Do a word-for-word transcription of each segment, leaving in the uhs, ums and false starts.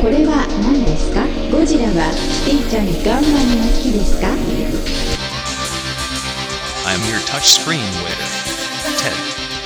これは何ですか？ゴジラはキティちゃんガンマンが好きですか？ I'm your touch screen waiter, Ted.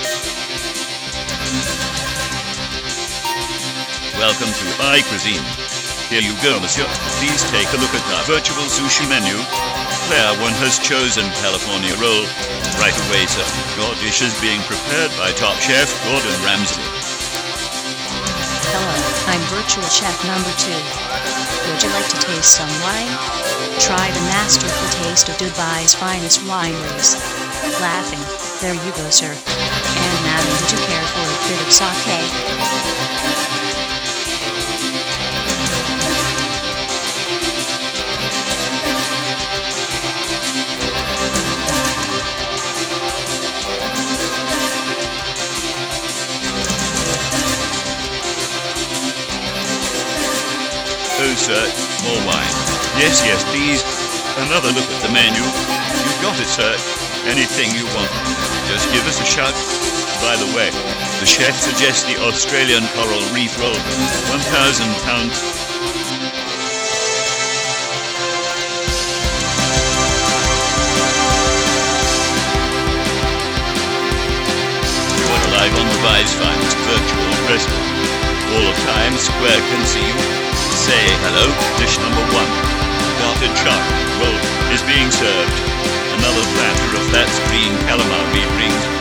Welcome to iCuisine. Here you go, monsieur. Please take a look at our virtual sushi menu. Player one has chosen California roll. Right away, sir. Your dish is being prepared by top chef Gordon Ramsay. Hello, I'm virtual chef number two. Would you like to taste some wine? Try the masterful taste of Dubai's finest wineries. Laughing. There you go, sir. And madam, would you care for a bit of sake? Oh, sir, more wine. Yes, yes, please. Another look at the menu. You've got it, sir. Anything you want. Just give us a shout. By the way, the chef suggests the Australian coral reef roll. One thousand pounds. You're live on Dubai's finest virtual restaurant. All of Times Square can see you. Say hello, dish number one. Garted shark roll is being served. Another platter of that green calamari rings.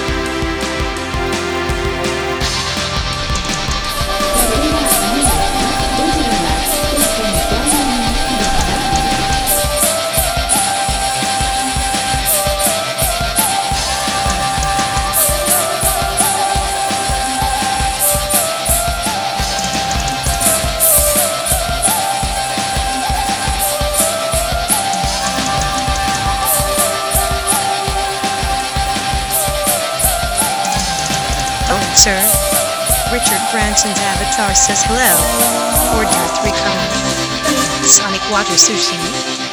Sir, Richard Branson's avatar says hello. Order three coming. Sonic water sushi.